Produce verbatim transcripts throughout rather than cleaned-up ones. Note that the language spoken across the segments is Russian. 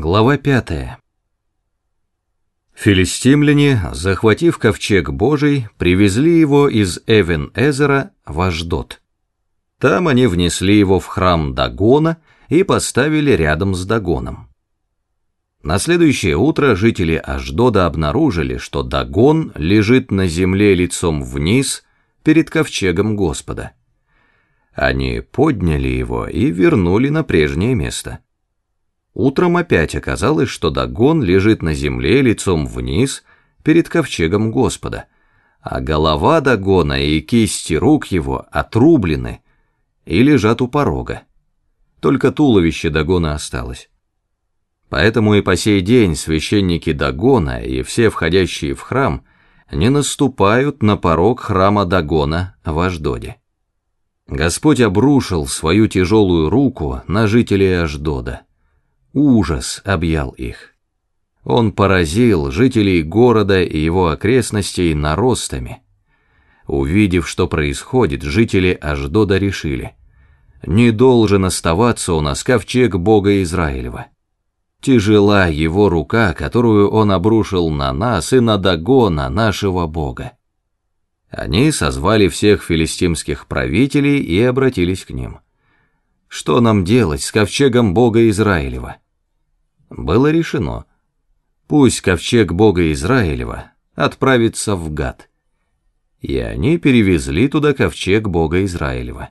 Глава пятая. Филистимляне, захватив ковчег Божий, привезли его из Эвен-Эзера в Ашдод. Там они внесли его в храм Дагона и поставили рядом с Дагоном. На следующее утро жители Ашдода обнаружили, что Дагон лежит на земле лицом вниз перед ковчегом Господа. Они подняли его и вернули на прежнее место. Утром опять оказалось, что Дагон лежит на земле лицом вниз перед ковчегом Господа, а голова Дагона и кисти рук его отрублены и лежат у порога. Только туловище Дагона осталось. Поэтому и по сей день священники Дагона и все входящие в храм не наступают на порог храма Дагона в Ашдоде. Господь обрушил свою тяжелую руку на жителей Ашдода. Ужас объял их. Он поразил жителей города и его окрестностей наростами. Увидев, что происходит, жители Ашдода решили: не должен оставаться у нас ковчег Бога Израилева. Тяжела его рука, которую он обрушил на нас и на Дагона, нашего Бога. Они созвали всех филистимских правителей и обратились к ним. Что нам делать с ковчегом Бога Израилева? Было решено: пусть ковчег Бога Израилева отправится в Гат. И они перевезли туда ковчег Бога Израилева.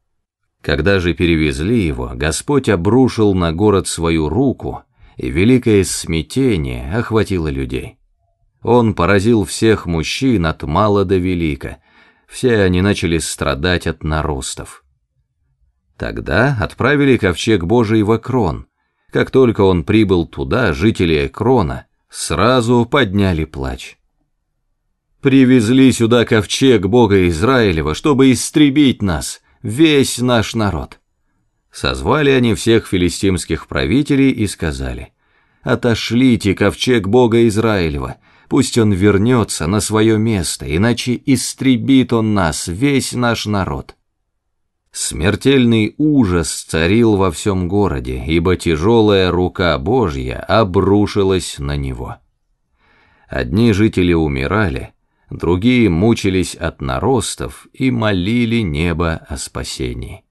Когда же перевезли его, Господь обрушил на город свою руку, и великое смятение охватило людей. Он поразил всех мужчин от мала до велика, все они начали страдать от наростов. Тогда отправили ковчег Божий в Экрон. Как только он прибыл туда, жители Экрона сразу подняли плач. «Привезли сюда ковчег Бога Израилева, чтобы истребить нас, весь наш народ». Созвали они всех филистимских правителей и сказали: «Отошлите ковчег Бога Израилева, пусть он вернется на свое место, иначе истребит он нас, весь наш народ». Смертельный ужас царил во всем городе, ибо тяжелая рука Божья обрушилась на него. Одни жители умирали, другие мучились от наростов и молили небо о спасении.